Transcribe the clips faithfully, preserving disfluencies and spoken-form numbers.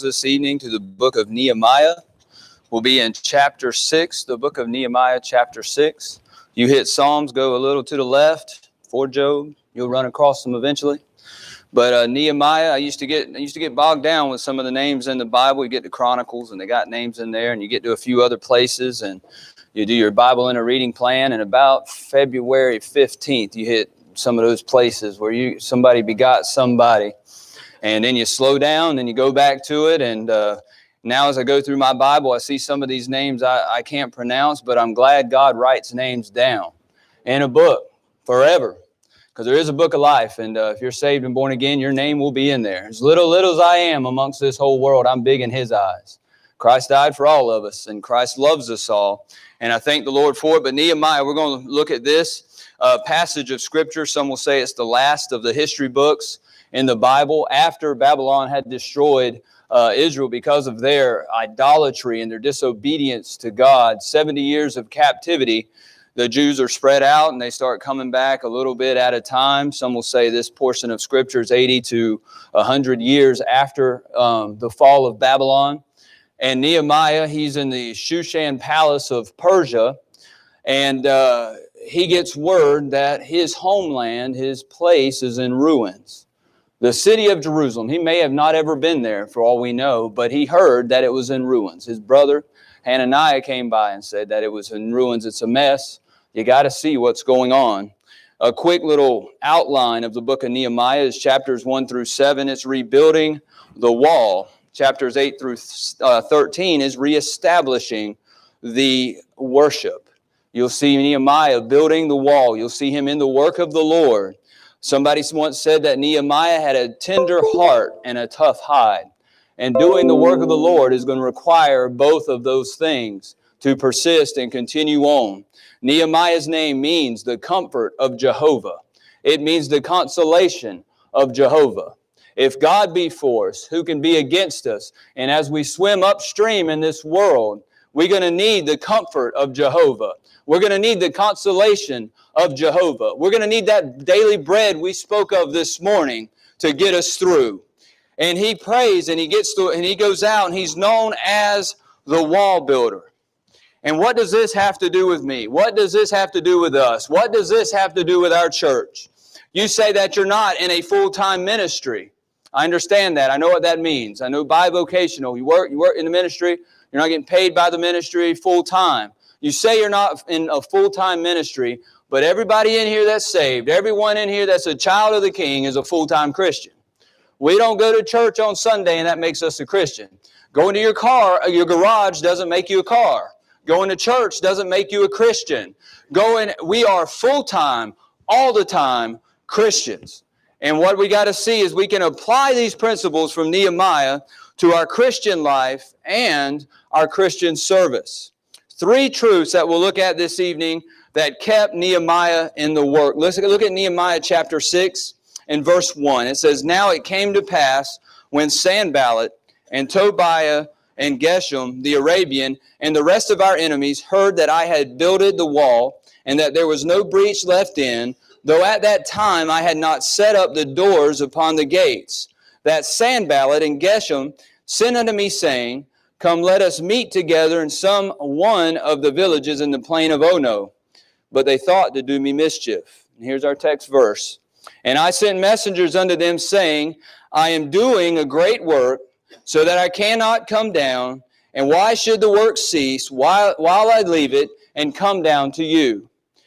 this evening to the book of Nehemiah. We'll be in chapter six, the book of Nehemiah, chapter six. You hit Psalms, go a little to the left for Job. You'll run across them eventually. But uh, Nehemiah, I used to get I used to get bogged down with some of the names in the Bible. You get to Chronicles, and they got names in there, and you get to a few other places, and you do your Bible in a reading plan. And about February fifteenth, you hit some of those places where you somebody begot somebody. And then you slow down, and you go back to it. And uh, now as I go through my Bible, I see some of these names I, I can't pronounce, but I'm glad God writes names down in a book forever. Because there is a book of life, and uh, if you're saved and born again, your name will be in there. As little, little as I am amongst this whole world, I'm big in His eyes. Christ died for all of us, and Christ loves us all. And I thank the Lord for it. But Nehemiah, we're going to look at this uh, passage of Scripture. Some will say it's the last of the history books in the Bible after Babylon had destroyed uh, Israel because of their idolatry and their disobedience to God. seventy years of captivity. The Jews are spread out and they start coming back a little bit at a time. Some will say this portion of Scripture is eighty to one hundred years after um, the fall of Babylon. And Nehemiah, he's in the Shushan Palace of Persia, and uh, he gets word that his homeland, his place, is in ruins. The city of Jerusalem, he may have not ever been there for all we know, but he heard that it was in ruins. His brother Hananiah came by and said that it was in ruins. It's a mess. You got to see what's going on. A quick little outline of the book of Nehemiah is chapters one through seven. It's rebuilding the wall. Chapters eight through thirteen is reestablishing the worship. You'll see Nehemiah building the wall. You'll see him in the work of the Lord. Somebody once said that Nehemiah had a tender heart and a tough hide. And doing the work of the Lord is going to require both of those things to persist and continue on. Nehemiah's name means the comfort of Jehovah. It means the consolation of Jehovah. If God be for us, who can be against us? And as we swim upstream in this world, we're going to need the comfort of Jehovah. We're going to need the consolation of Jehovah. We're going to need that daily bread we spoke of this morning to get us through. And he prays and he gets to, and he goes out and he's known as the wall builder. And what does this have to do with me? What does this have to do with us? What does this have to do with our church? You say that you're not in a full-time ministry. I understand that. I know what that means. I know bivocational. You work, you work in the ministry. You're not getting paid by the ministry full-time. You say you're not in a full-time ministry, but everybody in here that's saved, everyone in here that's a child of the King is a full-time Christian. We don't go to church on Sunday and that makes us a Christian. Going to your car, your garage doesn't make you a car. Going to church doesn't make you a Christian. Going, we are full-time, all the time Christians. And what we got to see is we can apply these principles from Nehemiah to our Christian life and our Christian service. Three truths that we'll look at this evening that kept Nehemiah in the work. Let's look at Nehemiah chapter six and verse one. It says, "Now it came to pass when Sanballat and Tobiah and Geshem the Arabian and the rest of our enemies heard that I had builded the wall and that there was no breach left in, though at that time I had not set up the doors upon the gates, that Sanballat and Geshem sent unto me, saying, Come, let us meet together in some one of the villages in the plain of Ono. But they thought to do me mischief." And here's our text verse. "And I sent messengers unto them, saying, I am doing a great work, so that I cannot come down. And why should the work cease while, while I leave it and come down to you?"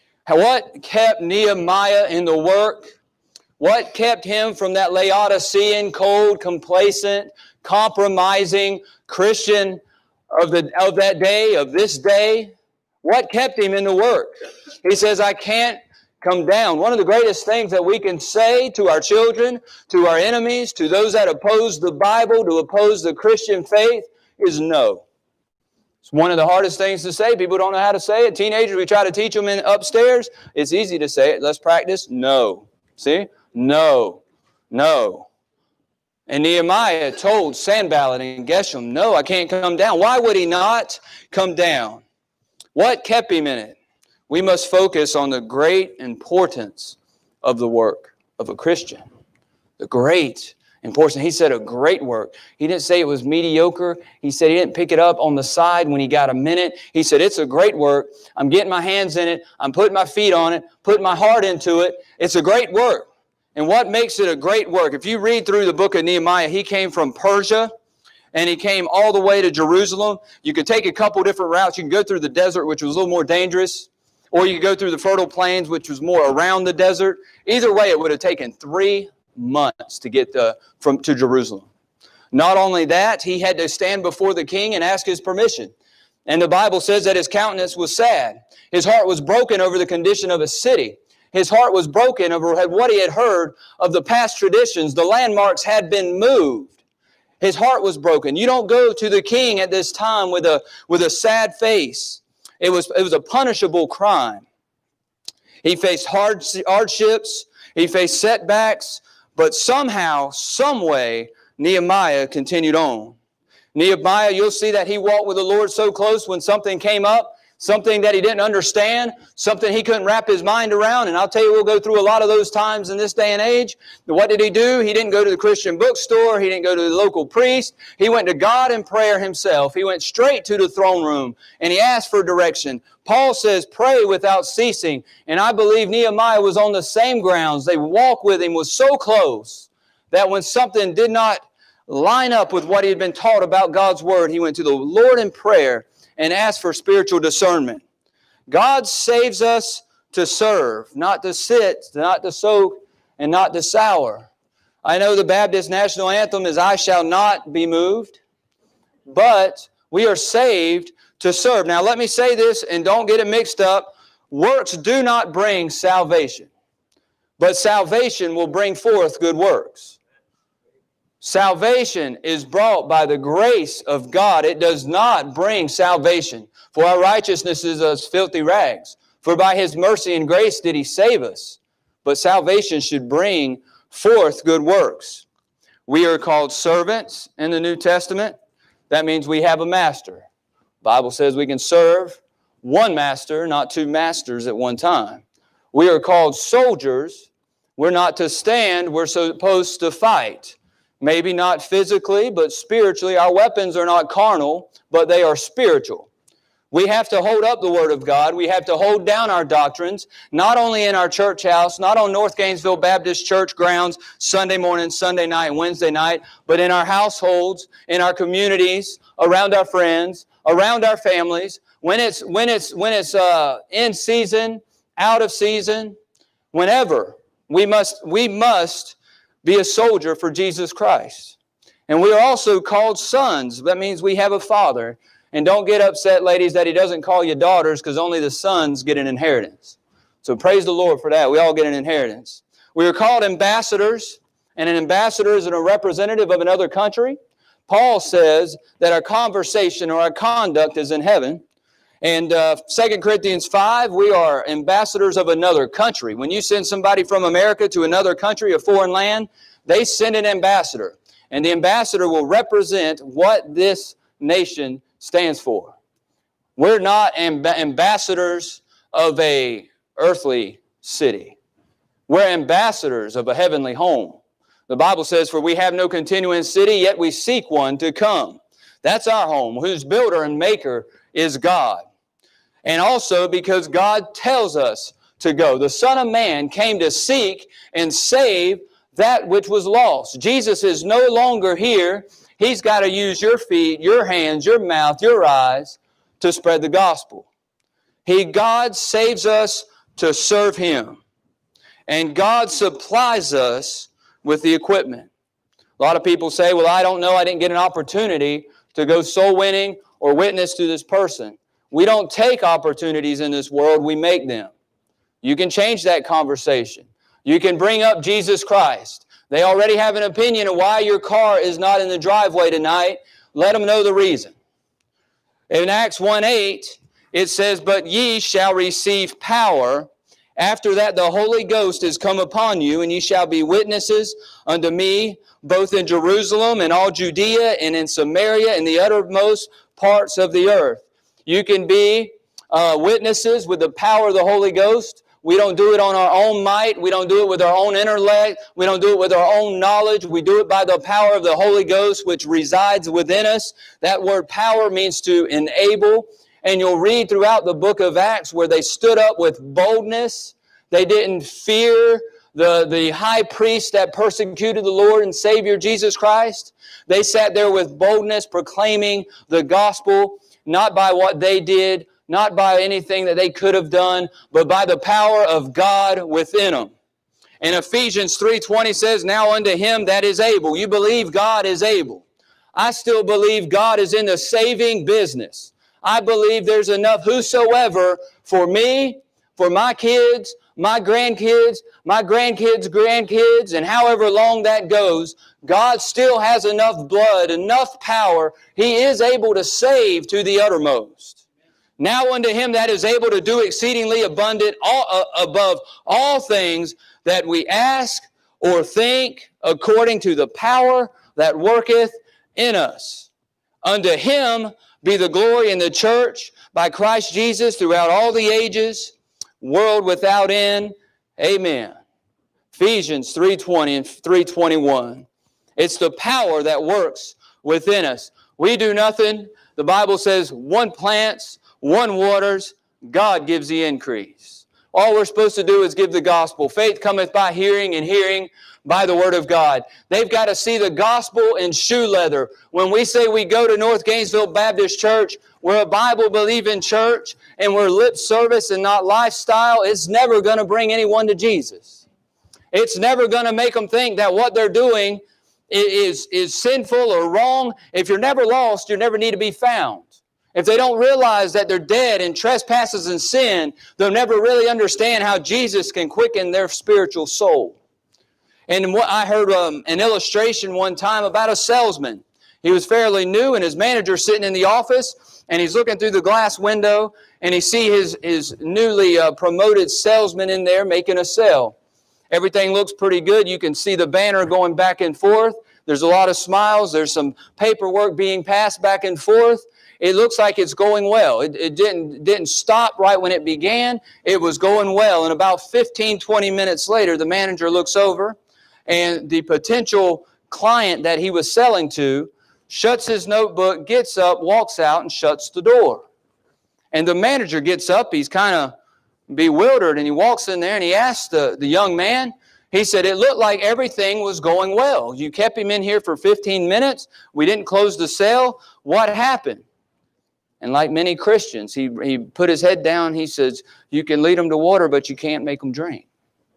What kept Nehemiah in the work? What kept him from that Laodicean, cold, complacent, compromising Christian of the of that day, of this day? What kept him in the work? He says, I can't come down. One of the greatest things that we can say to our children, to our enemies, to those that oppose the Bible, to oppose the Christian faith, is no. It's one of the hardest things to say. People don't know how to say it. Teenagers, we try to teach them in upstairs. It's easy to say it. Let's practice. No. See? No. No. And Nehemiah told Sanballat and Geshem, no, I can't come down. Why would he not come down? What kept him in it? We must focus on the great importance of the work of a Christian. The great Important. He said a great work. He didn't say it was mediocre. He said he didn't pick it up on the side when he got a minute. He said, it's a great work. I'm getting my hands in it. I'm putting my feet on it, putting my heart into it. It's a great work. And what makes it a great work? If you read through the book of Nehemiah, he came from Persia and he came all the way to Jerusalem. You could take a couple different routes. You can go through the desert, which was a little more dangerous, or you could go through the fertile plains, which was more around the desert. Either way, it would have taken three months to get the, from to Jerusalem. Not only that, he had to stand before the king and ask his permission. And the Bible says that his countenance was sad. His heart was broken over the condition of his city. His heart was broken over what he had heard of the past traditions. The landmarks had been moved. His heart was broken. You don't go to the king at this time with a, with a sad face. It was, it was a punishable crime. He faced hard, hardships. He faced setbacks. But somehow, some way, Nehemiah continued on. Nehemiah, you'll see that he walked with the Lord so close when something came up, something that he didn't understand, something he couldn't wrap his mind around. And I'll tell you, we'll go through a lot of those times in this day and age. But what did he do? He didn't go to the Christian bookstore. He didn't go to the local priest. He went to God in prayer himself. He went straight to the throne room and he asked for direction. Paul says, pray without ceasing. And I believe Nehemiah was on the same grounds. They walked with him, was so close that when something did not line up with what he had been taught about God's word, he went to the Lord in prayer and asked for spiritual discernment. God saves us to serve, not to sit, not to soak, and not to sour. I know the Baptist national anthem is, I shall not be moved, but we are saved to serve. Now let me say this and don't get it mixed up. Works do not bring salvation, but salvation will bring forth good works. Salvation is brought by the grace of God. It does not bring salvation. For our righteousness is as filthy rags. For by His mercy and grace did He save us. But salvation should bring forth good works. We are called servants in the New Testament. That means we have a master. The Bible says we can serve one master, not two masters at one time. We are called soldiers. We're not to stand. We're supposed to fight. Maybe not physically, but spiritually. Our weapons are not carnal, but they are spiritual. We have to hold up the Word of God. We have to hold down our doctrines, not only in our church house, not on North Gainesville Baptist Church grounds, Sunday morning, Sunday night, Wednesday night, but in our households, in our communities, around our friends, around our families. When it's when it's when it's uh, in season, out of season, whenever we must we must be a soldier for Jesus Christ. And we are also called sons. That means we have a father. And don't get upset, ladies, that He doesn't call you daughters, because only the sons get an inheritance. So praise the Lord for that. We all get an inheritance. We are called ambassadors, and an ambassador is a representative of another country. Paul says that our conversation or our conduct is in heaven. And uh, Second Corinthians five, we are ambassadors of another country. When you send somebody from America to another country, a foreign land, they send an ambassador. And the ambassador will represent what this nation stands for. We're not amb- ambassadors of a earthly city. We're ambassadors of a heavenly home. The Bible says, for we have no continuing city, yet we seek one to come. That's our home, whose builder and maker is God. And also because God tells us to go. The Son of Man came to seek and save that which was lost. Jesus is no longer here. He's got to use your feet, your hands, your mouth, your eyes to spread the gospel. He, God saves us to serve Him. And God supplies us with the equipment. A lot of people say, well, I don't know, I didn't get an opportunity to go soul winning or witness to this person. We don't take opportunities in this world, we make them. You can change that conversation. You can bring up Jesus Christ. They already have an opinion of why your car is not in the driveway tonight. Let them know the reason. In Acts one eight, it says, but ye shall receive power. After that the Holy Ghost is come upon you, and ye shall be witnesses unto me, both in Jerusalem and all Judea and in Samaria and the uttermost parts of the earth. You can be uh, witnesses with the power of the Holy Ghost We don't do it on our own might. We don't do it with our own intellect. We don't do it with our own knowledge. We do it by the power of the Holy Ghost, which resides within us. That word power means to enable. And you'll read throughout the book of Acts where they stood up with boldness. They didn't fear the, the high priest that persecuted the Lord and Savior Jesus Christ. They sat there with boldness proclaiming the gospel, not by what they did, not by anything that they could have done, but by the power of God within them. And Ephesians three twenty says, now unto him that is able. You believe God is able. I still believe God is in the saving business. I believe there's enough whosoever for me, for my kids, my grandkids, my grandkids' grandkids, and however long that goes, God still has enough blood, enough power. He is able to save to the uttermost. Now unto him that is able to do exceedingly abundant all, uh, above all things that we ask or think, according to the power that worketh in us. Unto him be the glory in the church by Christ Jesus throughout all the ages, world without end. Amen. Ephesians three twenty and three twenty-one. It's the power that works within us. We do nothing. The Bible says one plants, one waters, God gives the increase. All we're supposed to do is give the gospel. Faith cometh by hearing, and hearing by the word of God. They've got to see the gospel in shoe leather. When we say we go to North Gainesville Baptist Church, we're a Bible-believing church, and we're lip service and not lifestyle, it's never going to bring anyone to Jesus. It's never going to make them think that what they're doing is, is sinful or wrong. If you're never lost, you never need to be found. If they don't realize that they're dead in trespasses and sin, they'll never really understand how Jesus can quicken their spiritual soul. And what I heard um, an illustration one time about a salesman. He was fairly new, and his manager sitting in the office, and he's looking through the glass window, and he see his, his newly uh, promoted salesman in there making a sale. Everything looks pretty good. You can see the banner going back and forth. There's a lot of smiles. There's some paperwork being passed back and forth. It looks like it's going well. It, it didn't, didn't stop right when it began. It was going well. And about fifteen, twenty minutes later, the manager looks over, and the potential client that he was selling to shuts his notebook, gets up, walks out, and shuts the door. And the manager gets up. He's kind of bewildered, and he walks in there, and he asks the, the young man, he said, it looked like everything was going well. You kept him in here for fifteen minutes. We didn't close the sale. What happened? And like many Christians, he, he put his head down. He says, you can lead them to water, but you can't make them drink.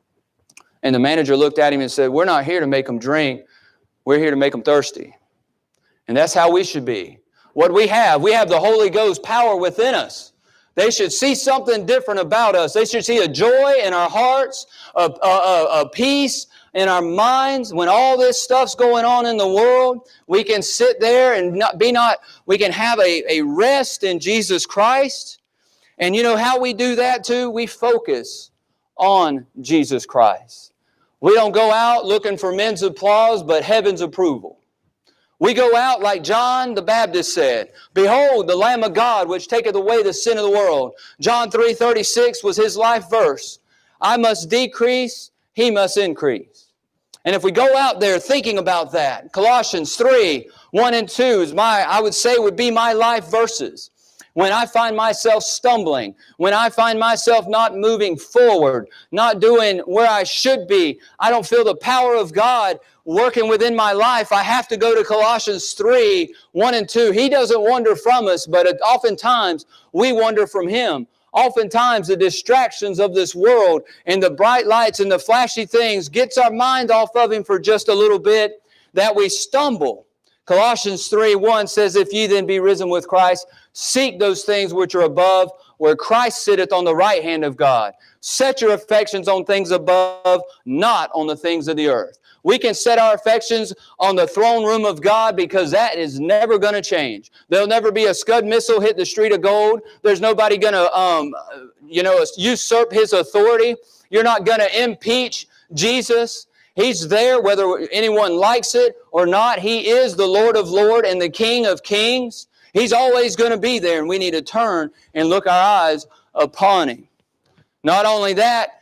And the manager looked at him and said, we're not here to make them drink. We're here to make them thirsty. And that's how we should be. What we have, we have the Holy Ghost power within us. They should see something different about us. They should see a joy in our hearts, a, a, a peace in our minds. When all this stuff's going on in the world, we can sit there and not be not, we can have a, a rest in Jesus Christ. And you know how we do that too? We focus on Jesus Christ. We don't go out looking for men's applause, but heaven's approval. We go out like John the Baptist said, behold, the Lamb of God, which taketh away the sin of the world. John three thirty-six was his life verse. I must decrease, he must increase. And if we go out there thinking about that, Colossians three, one and two is my, I would say would be my life verses. When I find myself stumbling, when I find myself not moving forward, not doing where I should be, I don't feel the power of God working within my life, I have to go to Colossians three, one and two. He doesn't wander from us, but oftentimes we wander from Him. Oftentimes the distractions of this world and the bright lights and the flashy things gets our mind off of Him for just a little bit, that we stumble. Colossians three, one says, if ye then be risen with Christ, seek those things which are above, where Christ sitteth on the right hand of God. Set your affections on things above, not on the things of the earth. We can set our affections on the throne room of God because that is never going to change. There'll never be a Scud missile hit the street of gold. There's nobody going to, um, you know, usurp His authority. You're not going to impeach Jesus. He's there whether anyone likes it or not. He is the Lord of Lords and the King of Kings. He's always going to be there, and we need to turn and look our eyes upon Him. Not only that,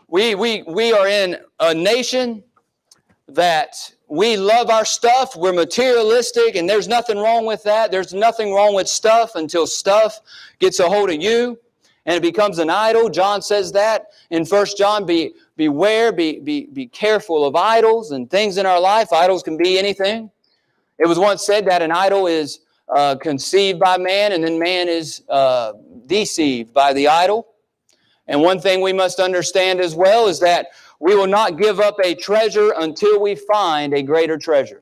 We, we, we are in a nation that we love our stuff. We're materialistic, and there's nothing wrong with that. There's nothing wrong with stuff until stuff gets a hold of you and it becomes an idol. John says that in First John, be, beware, be, be, be careful of idols and things in our life. Idols can be anything. It was once said that an idol is uh, conceived by man, and then man is uh, deceived by the idol. And one thing we must understand as well is that we will not give up a treasure until we find a greater treasure.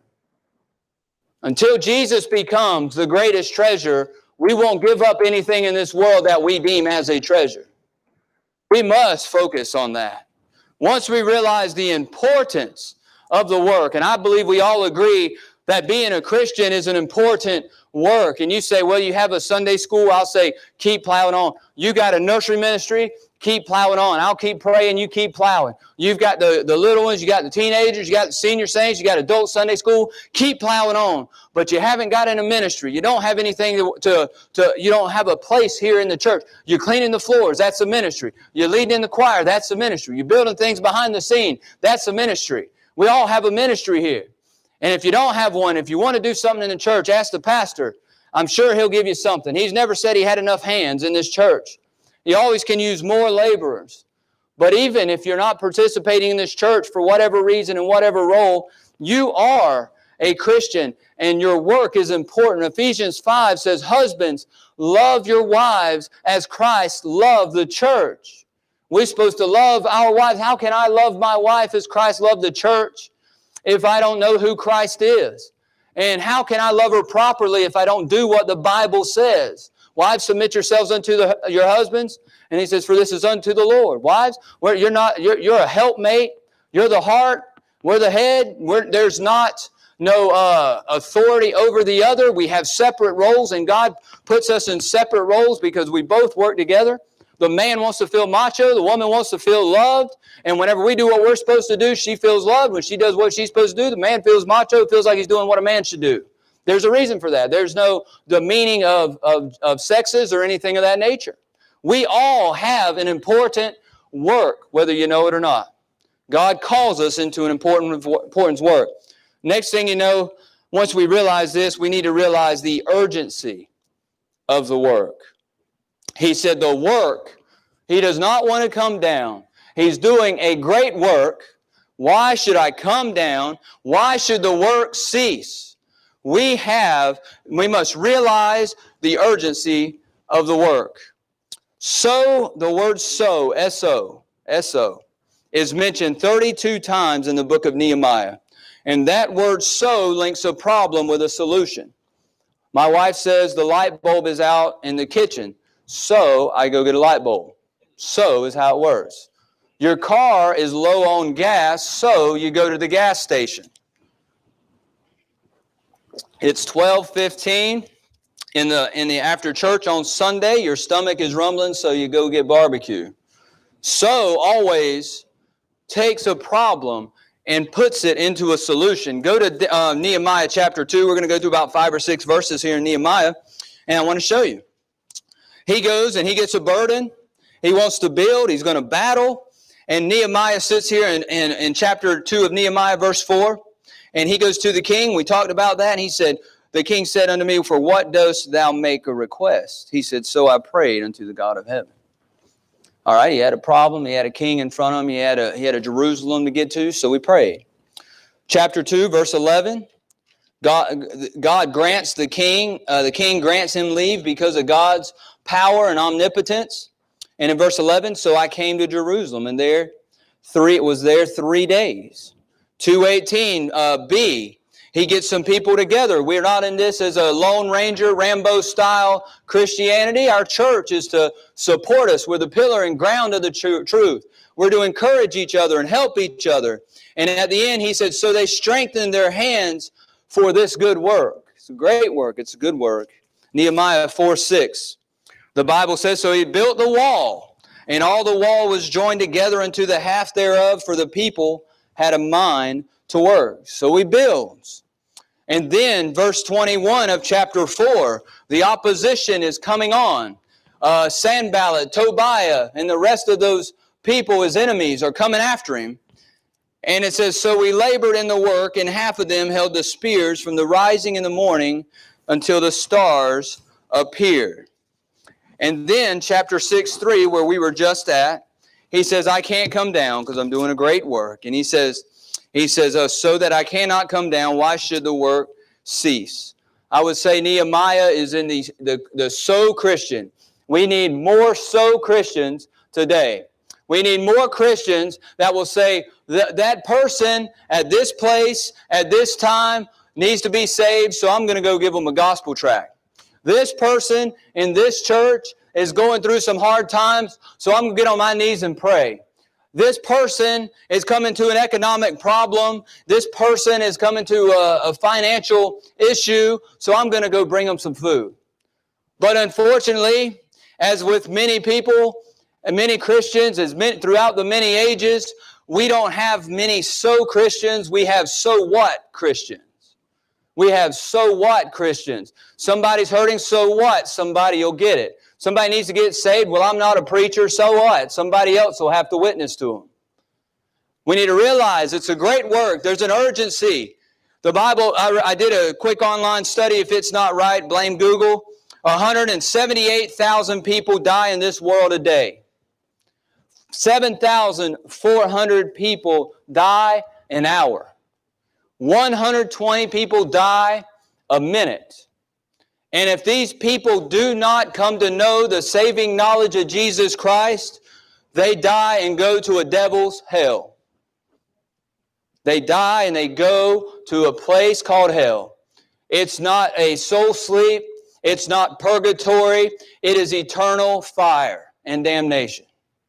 Until Jesus becomes the greatest treasure, we won't give up anything in this world that we deem as a treasure. We must focus on that. Once we realize the importance of the work, and I believe we all agree that being a Christian is an important work. And you say, well, you have a Sunday school. I'll say, keep plowing on. You got a nursery ministry. Keep plowing on. I'll keep praying. You keep plowing. You've got the, the little ones. You got the teenagers. You got the senior saints. You got adult Sunday school. Keep plowing on. But you haven't got in a ministry. You don't have anything to, to, to, you don't have a place here in the church. You're cleaning the floors. That's a ministry. You're leading in the choir. That's a ministry. You're building things behind the scene. That's a ministry. We all have a ministry here. And if you don't have one, if you want to do something in the church, ask the pastor. I'm sure he'll give you something. He's never said he had enough hands in this church. He always can use more laborers. But even if you're not participating in this church for whatever reason and whatever role, you are a Christian and your work is important. Ephesians five says, husbands, love your wives as Christ loved the church. We're supposed to love our wives. How can I love my wife as Christ loved the church if I don't know who Christ is? And how can I love her properly if I don't do what the Bible says? Wives, submit yourselves unto the, your husbands. And he says, for this is unto the Lord. Wives, where you're not, you're, you're a helpmate. You're the heart. We're the head. We're, there's not no uh, authority over the other. We have separate roles, and God puts us in separate roles because we both work together. The man wants to feel macho. The woman wants to feel loved. And whenever we do what we're supposed to do, she feels loved. When she does what she's supposed to do, the man feels macho, feels like he's doing what a man should do. There's a reason for that. There's no demeaning of, of, of sexes or anything of that nature. We all have an important work, whether you know it or not. God calls us into an important importance work. Next thing you know, once we realize this, we need to realize the urgency of the work. He said the work, he does not want to come down. He's doing a great work. Why should I come down? Why should the work cease? We have, we must realize the urgency of the work. So, the word so, S O, S O, is mentioned thirty-two times in the book of Nehemiah. And that word so links a problem with a solution. My wife says the light bulb is out in the kitchen, so I go get a light bulb. So is how it works. Your car is low on gas, so you go to the gas station. It's twelve fifteen in the in the after church on Sunday. Your stomach is rumbling, so you go get barbecue. So always takes a problem and puts it into a solution. Go to uh, Nehemiah chapter two. We're going to go through about five or six verses here in Nehemiah, and I want to show you. He goes and he gets a burden. He wants to build. He's going to battle. And Nehemiah sits here in, in, in chapter two of Nehemiah, verse four. And he goes to the king. We talked about that. And he said, the king said unto me, for what dost thou make a request? He said, so I prayed unto the God of heaven. All right, he had a problem. He had a king in front of him. He had a, he had a Jerusalem to get to, so he prayed. Chapter two, verse eleven. God, God grants the king, uh, the king grants him leave because of God's power and omnipotence. And in verse eleven, so I came to Jerusalem, and there three was there three days. two eighteen, uh, B, he gets some people together. We're not in this as a Lone Ranger, Rambo-style Christianity. Our church is to support us. We're the pillar and ground of the tr- truth. We're to encourage each other and help each other. And at the end, he said, so they strengthened their hands for this good work. It's a great work. It's a good work. Nehemiah four six. The Bible says, so he built the wall, and all the wall was joined together unto the half thereof, for the people had a mind to work. So he builds. And then verse twenty-one of chapter four, the opposition is coming on. Uh, Sanballat, Tobiah, and the rest of those people, his enemies, are coming after him. And it says, so we labored in the work, and half of them held the spears from the rising in the morning until the stars appeared. And then chapter six, three, where we were just at, he says, I can't come down because I'm doing a great work. And he says, he says, oh, so that I cannot come down, why should the work cease? I would say Nehemiah is in the, the, the so Christian. We need more so Christians today. We need more Christians that will say that that person at this place, at this time, needs to be saved, so I'm going to go give them a gospel tract. This person in this church is going through some hard times, so I'm going to get on my knees and pray. This person is coming to an economic problem. This person is coming to a, a financial issue, so I'm going to go bring them some food. But unfortunately, as with many people and many Christians, as many, throughout the many ages, we don't have many so Christians. We have so what Christians. We have so what Christians. Somebody's hurting, so what? Somebody will get it. Somebody needs to get saved. Well, I'm not a preacher, so what? Somebody else will have to witness to them. We need to realize it's a great work. There's an urgency. The Bible, I, I did a quick online study. If it's not right, blame Google. one hundred seventy-eight thousand people die in this world a day. seven thousand four hundred people die an hour. one hundred twenty people die a minute. And if these people do not come to know the saving knowledge of Jesus Christ, they die and go to a devil's hell. They die and they go to a place called hell. It's not a soul sleep. It's not purgatory. It is eternal fire and damnation.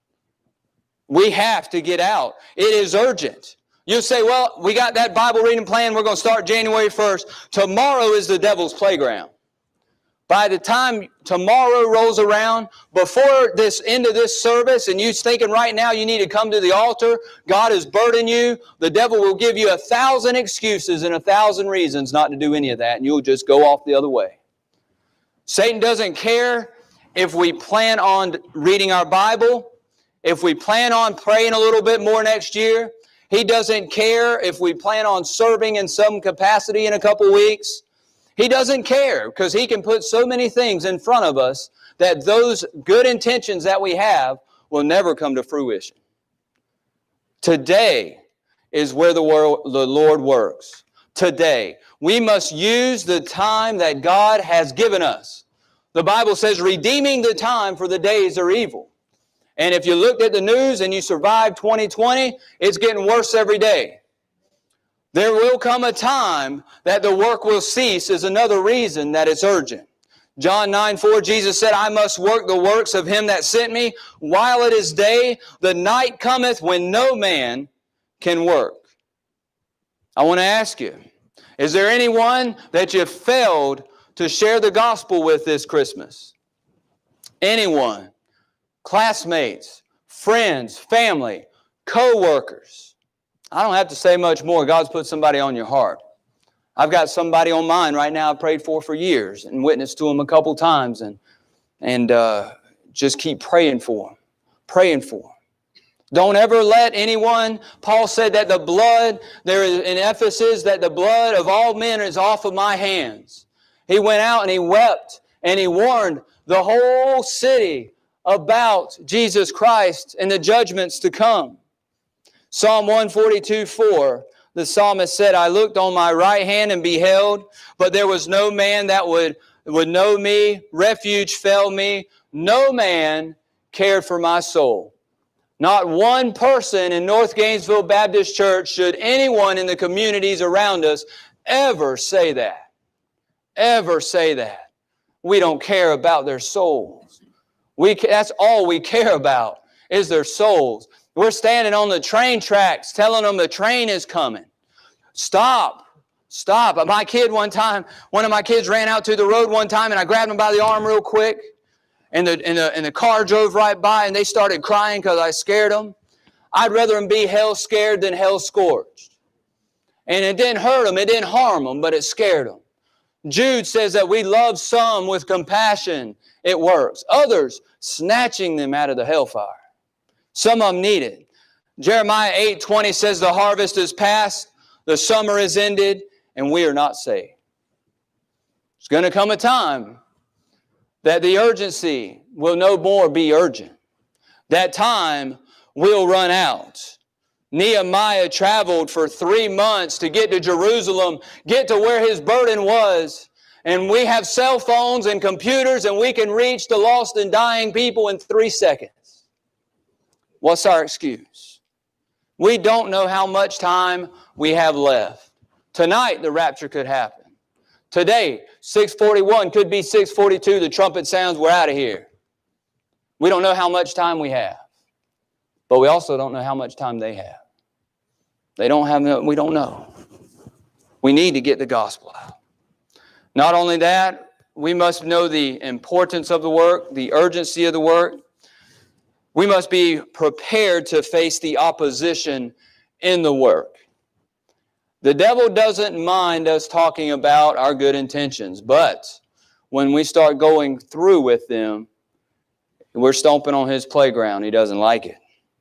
We have to get out. It is urgent. You say, well, we got that Bible reading plan. We're going to start January first. Tomorrow is the devil's playground. By the time tomorrow rolls around, before this end of this service, and you're thinking right now you need to come to the altar, God has burdened you, the devil will give you a thousand excuses and a thousand reasons not to do any of that, and you'll just go off the other way. Satan doesn't care if we plan on reading our Bible, if we plan on praying a little bit more next year. He doesn't care if we plan on serving in some capacity in a couple weeks. He doesn't care because he can put so many things in front of us that those good intentions that we have will never come to fruition. Today is where the, world, the Lord works. Today. We must use the time that God has given us. The Bible says, redeeming the time, for the days are evil. And if you looked at the news and you survived twenty twenty, it's getting worse every day. There will come a time that the work will cease is another reason that it's urgent. John nine four, Jesus said, I must work the works of him that sent me while it is day. The night cometh when no man can work. I want to ask you, is there anyone that you failed to share the gospel with this Christmas? Anyone? Classmates, friends, family, co-workers. I don't have to say much more. God's put somebody on your heart. I've got somebody on mine right now I've prayed for for years and witnessed to him a couple times, and and uh, just keep praying for him, praying for him. Don't ever let anyone, Paul said that the blood, there is in Ephesus, that the blood of all men is off of my hands. He went out and he wept and he warned the whole city about Jesus Christ and the judgments to come. Psalm one forty-two, four, the psalmist said, I looked on my right hand and beheld, but there was no man that would, would know me. Refuge failed me. No man cared for my soul. Not one person in North Gainesville Baptist Church, should anyone in the communities around us ever say that. Ever say that. We don't care about their souls. We, that's all we care about is their souls. We're standing on the train tracks telling them the train is coming. Stop. Stop. My kid one time, one of my kids ran out to the road one time and I grabbed him by the arm real quick. And the, and the, and the car drove right by and they started crying because I scared them. I'd rather them be hell scared than hell scorched. And it didn't hurt them. It didn't harm them, but it scared them. Jude says that we love some with compassion. It works. Others, snatching them out of the hellfire. Some of them need it. Jeremiah eight twenty says the harvest is past, the summer is ended, and we are not saved. There's going to come a time that the urgency will no more be urgent. That time will run out. Nehemiah traveled for three months to get to Jerusalem, get to where his burden was. And we have cell phones and computers, and we can reach the lost and dying people in three seconds. What's our excuse? We don't know how much time we have left. Tonight, the rapture could happen. Today, six forty-one could be six forty-two. The trumpet sounds, we're out of here. We don't know how much time we have. But we also don't know how much time they have. They don't have, we don't know. We need to get the gospel out. Not only that, we must know the importance of the work, the urgency of the work. We must be prepared to face the opposition in the work. The devil doesn't mind us talking about our good intentions, but when we start going through with them, we're stomping on his playground. He doesn't like it.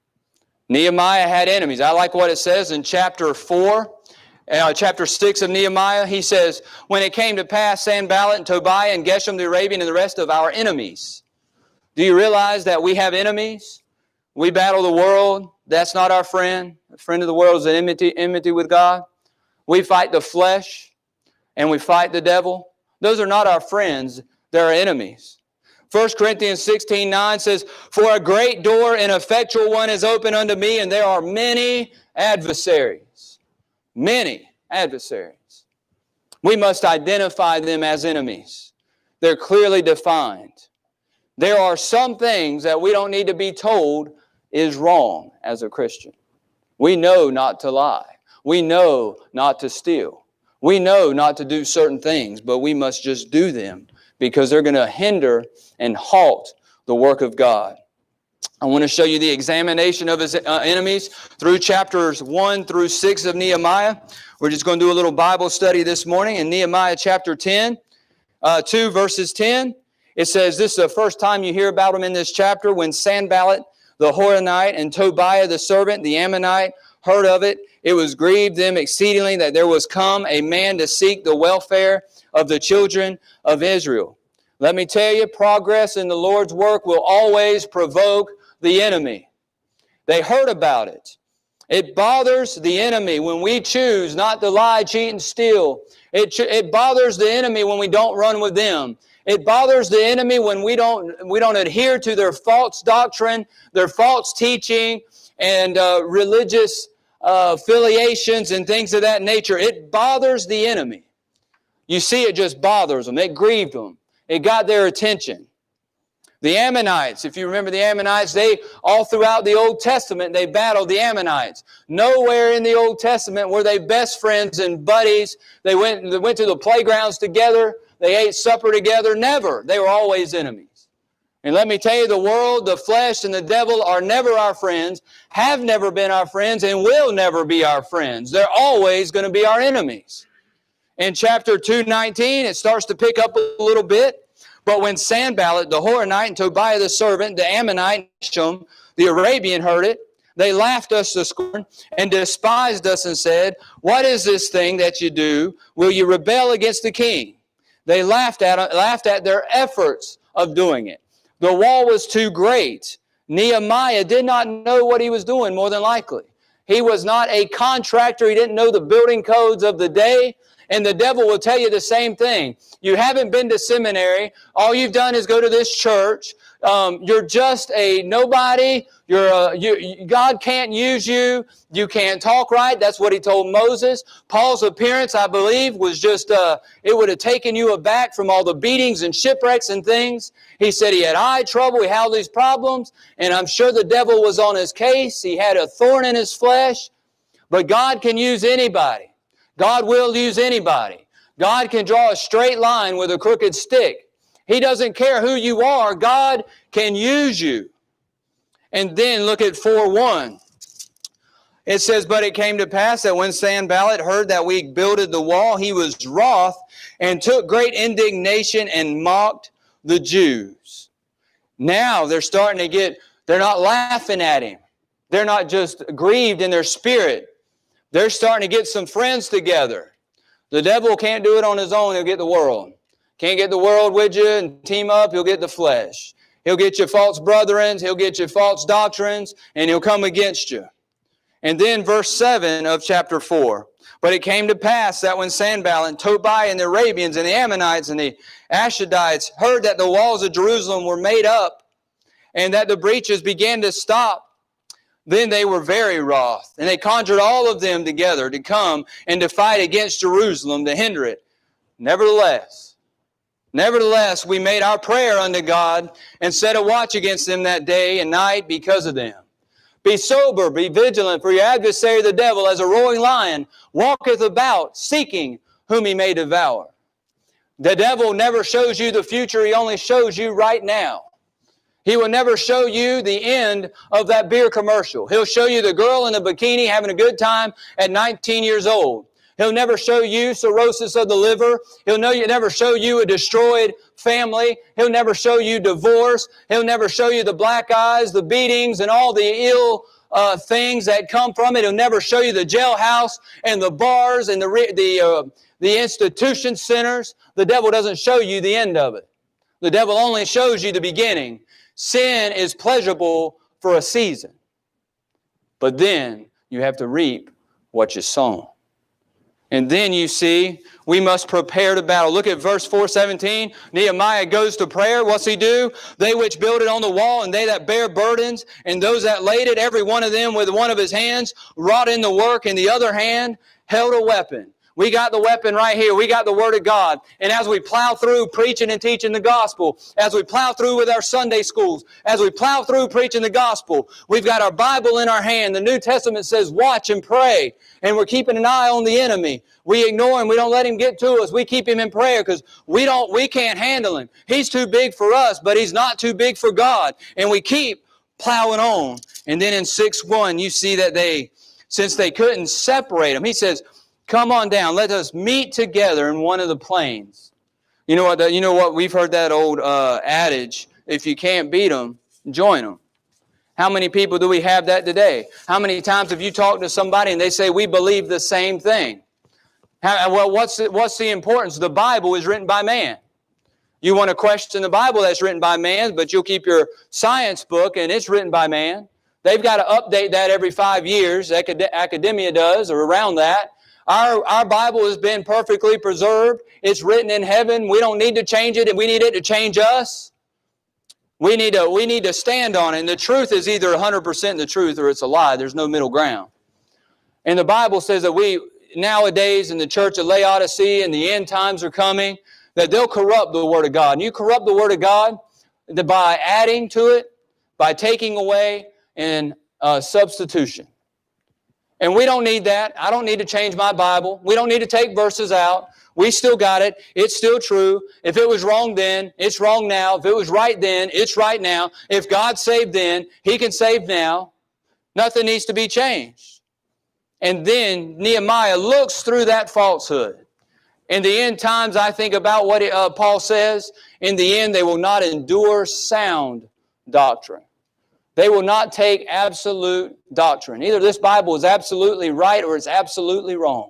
Nehemiah had enemies. I like what it says in chapter four, uh, chapter six of Nehemiah. He says, when it came to pass, Sanballat and Tobiah and Geshem the Arabian and the rest of our enemies. Do you realize that we have enemies? We battle the world. That's not our friend. A friend of the world is an enmity, enmity with God. We fight the flesh and we fight the devil. Those are not our friends. They're our enemies. First Corinthians sixteen nine says, for a great door and effectual one is open unto me, and there are many adversaries. Many adversaries. We must identify them as enemies. They're clearly defined. There are some things that we don't need to be told is wrong as a Christian. We know not to lie. We know not to steal. We know not to do certain things, but we must just do them because they're going to hinder and halt the work of God. I want to show you the examination of his uh, enemies through chapters one through six of Nehemiah. We're just going to do a little Bible study this morning in Nehemiah chapter ten, uh, two verses ten. It says, this is the first time you hear about them in this chapter, when Sanballat the Horonite and Tobiah the servant, the Ammonite, heard of it. It was grieved them exceedingly that there was come a man to seek the welfare of the children of Israel. Let me tell you, progress in the Lord's work will always provoke the enemy. They heard about it. It bothers the enemy when we choose not to lie, cheat, and steal. It, it bothers the enemy when we don't run with them. It bothers the enemy when we don't, we don't adhere to their false doctrine, their false teaching, and uh, religious uh, affiliations and things of that nature. It bothers the enemy. You see, it just bothers them. It grieved them. It got their attention. The Ammonites, if you remember the Ammonites, they, all throughout the Old Testament, they battled the Ammonites. Nowhere in the Old Testament were they best friends and buddies. They went, they went to the playgrounds together. They ate supper together. Never. They were always enemies. And let me tell you, the world, the flesh, and the devil are never our friends, have never been our friends, and will never be our friends. They're always going to be our enemies. In chapter two nineteen, it starts to pick up a little bit. But when Sanballat, the Horonite, and Tobiah the servant, the Ammonite, the Arabian heard it, they laughed us to scorn and despised us and said, what is this thing that you do? Will you rebel against the king? They laughed at, laughed at their efforts of doing it. The wall was too great. Nehemiah did not know what he was doing, more than likely. He was not a contractor. He didn't know the building codes of the day. And the devil will tell you the same thing. You haven't been to seminary. All you've done is go to this church. Um, you're just a nobody. You're a, you, God can't use you. You can't talk right. That's what he told Moses. Paul's appearance, I believe, was just, uh, it would have taken you aback from all the beatings and shipwrecks and things. He said he had eye trouble. He had all these problems. And I'm sure the devil was on his case. He had a thorn in his flesh. But God can use anybody. God will use anybody. God can draw a straight line with a crooked stick. He doesn't care who you are. God can use you. And then look at four one. It says, but it came to pass that when Sanballat heard that we builded the wall, he was wroth and took great indignation and mocked the Jews. Now they're starting to get, they're not laughing at him. They're not just grieved in their spirit. They're starting to get some friends together. The devil can't do it on his own. He'll get the world. Can't get the world with you and team up. He'll get the flesh. He'll get you false brethren. He'll get you false doctrines, and he'll come against you. And then verse seven of chapter four. But it came to pass that when Sanballat and Tobiah and the Arabians and the Ammonites and the Ashdodites heard that the walls of Jerusalem were made up and that the breaches began to stop, then they were very wroth. And they conjured all of them together to come and to fight against Jerusalem to hinder it. Nevertheless, nevertheless, we made our prayer unto God and set a watch against them that day and night because of them. Be sober, be vigilant, for your adversary the devil, as a roaring lion, walketh about, seeking whom he may devour. The devil never shows you the future. He only shows you right now. He will never show you the end of that beer commercial. He'll show you the girl in a bikini having a good time at nineteen years old. He'll never show you cirrhosis of the liver. He'll know you never show you a destroyed family. He'll never show you divorce. He'll never show you the black eyes, the beatings, and all the ill uh, things that come from it. He'll never show you the jailhouse and the bars and the the uh, the institution centers. The devil doesn't show you the end of it. The devil only shows you the beginning. Sin is pleasurable for a season, but then you have to reap what you sown. And then you see, we must prepare to battle. Look at verse four seventeen. Nehemiah goes to prayer. What's he do? They which build it on the wall, and they that bear burdens, and those that laid it, every one of them with one of his hands wrought in the work, and the other hand held a weapon. We got the weapon right here. We got the Word of God. And as we plow through preaching and teaching the gospel, as we plow through with our Sunday schools, as we plow through preaching the gospel, we've got our Bible in our hand. The New Testament says, watch and pray. And we're keeping an eye on the enemy. We ignore him. We don't let him get to us. We keep him in prayer because we don't, we can't handle him. He's too big for us, but he's not too big for God. And we keep plowing on. And then in six one, you see that they, since they couldn't separate them, he says, come on down. Let us meet together in one of the plains. You know what? You know what? We've heard that old uh, adage: if you can't beat them, join them. How many people do we have that today? How many times have you talked to somebody and they say we believe the same thing? How, well, what's the, what's the importance? The Bible is written by man. You want to question the Bible that's written by man, but you'll keep your science book and it's written by man. They've got to update that every five years. Acad- academia does, or around that. Our, our Bible has been perfectly preserved. It's written in heaven. We don't need to change it, and we need it to change us. We need to, we need to stand on it. And the truth is either one hundred percent the truth or it's a lie. There's no middle ground. And the Bible says that we, nowadays in the church of Laodicea and the end times are coming, that they'll corrupt the Word of God. And you corrupt the Word of God by adding to it, by taking away, and uh, substitution. And we don't need that. I don't need to change my Bible. We don't need to take verses out. We still got it. It's still true. If it was wrong then, it's wrong now. If it was right then, it's right now. If God saved then, He can save now. Nothing needs to be changed. And then Nehemiah looks through that falsehood. In the end times, I think about what uh, Paul says. In the end, they will not endure sound doctrine. They will not take absolute doctrine. Either this Bible is absolutely right or it's absolutely wrong.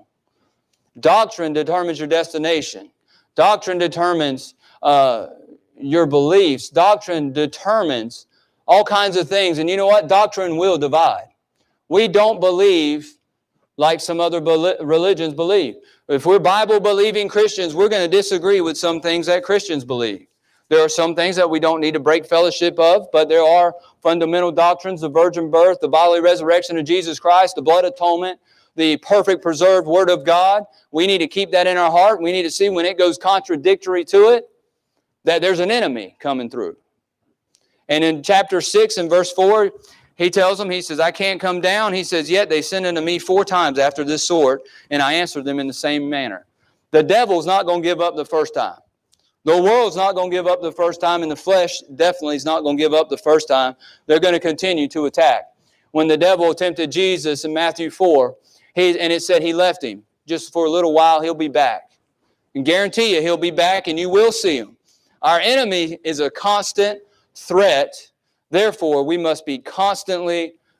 Doctrine determines your destination. Doctrine determines uh, your beliefs. Doctrine determines all kinds of things. And you know what? Doctrine will divide. We don't believe like some other religions believe. If we're Bible-believing Christians, we're going to disagree with some things that Christians believe. There are some things that we don't need to break fellowship of, but there are fundamental doctrines, the virgin birth, the bodily resurrection of Jesus Christ, the blood atonement, the perfect preserved Word of God. We need to keep that in our heart. We need to see when it goes contradictory to it, that there's an enemy coming through. And in chapter six and verse four, he tells them, he says, I can't come down. He says, yet they sent unto me four times after this sort, and I answered them in the same manner. The devil's not going to give up the first time. The world's not going to give up the first time, and the flesh definitely is not going to give up the first time. They're going to continue to attack. When the devil tempted Jesus in Matthew four, he, and it said he left him. Just for a little while, he'll be back. And guarantee you, he'll be back, and you will see him. Our enemy is a constant threat. Therefore, we must be constantly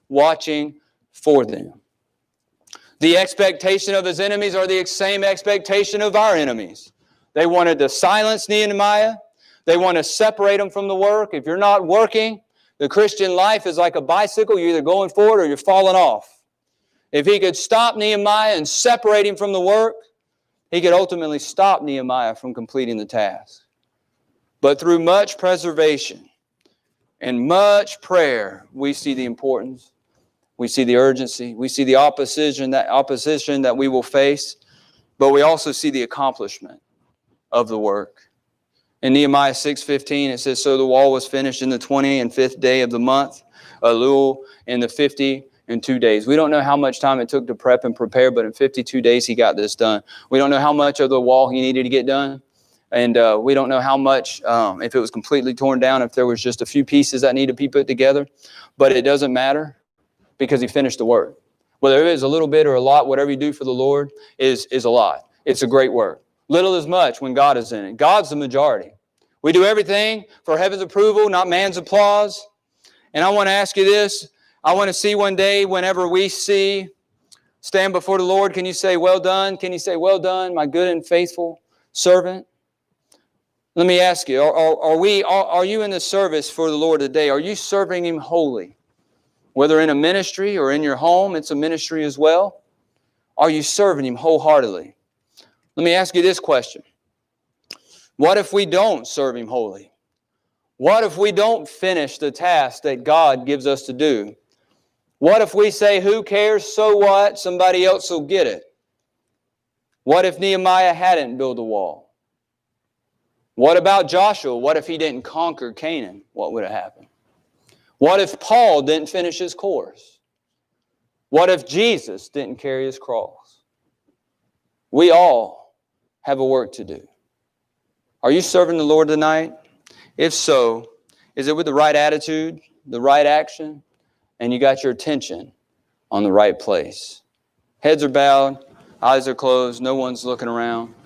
watching for them. The expectation of his enemies are the same expectation of our enemies. They wanted to silence Nehemiah. They want to separate him from the work. If you're not working, the Christian life is like a bicycle. You're either going forward or you're falling off. If he could stop Nehemiah and separate him from the work, he could ultimately stop Nehemiah from completing the task. But through much preservation and much prayer, we see the importance. We see the urgency. We see the opposition that, opposition that we will face. But we also see the accomplishment of the work. In Nehemiah six fifteen, it says, so the wall was finished in the twentieth and fifth day of the month, Elul in the fifty and two days. We don't know how much time it took to prep and prepare, but in fifty-two days he got this done. We don't know how much of the wall he needed to get done. And uh, we don't know how much, um, if it was completely torn down, if there was just a few pieces that needed to be put together. But it doesn't matter because he finished the work. Whether it is a little bit or a lot, whatever you do for the Lord is, is a lot. It's a great work. Little is much when God is in it. God's the majority. We do everything for heaven's approval, not man's applause. And I want to ask you this. I want to see one day whenever we see, stand before the Lord, can you say, well done? Can you say, well done, my good and faithful servant? Let me ask you, are, are, are we, are, are you in the service for the Lord today? Are you serving Him wholly? Whether in a ministry or in your home, it's a ministry as well. Are you serving Him wholeheartedly? Let me ask you this question. What if we don't serve Him wholly? What if we don't finish the task that God gives us to do? What if we say, who cares, so what, somebody else will get it? What if Nehemiah hadn't built a wall? What about Joshua? What if he didn't conquer Canaan? What would have happened? What if Paul didn't finish his course? What if Jesus didn't carry his cross? We all have a work to do. Are you serving the Lord tonight? If so, is it with the right attitude, the right action, and you got your attention on the right place? Heads are bowed, eyes are closed, no one's looking around.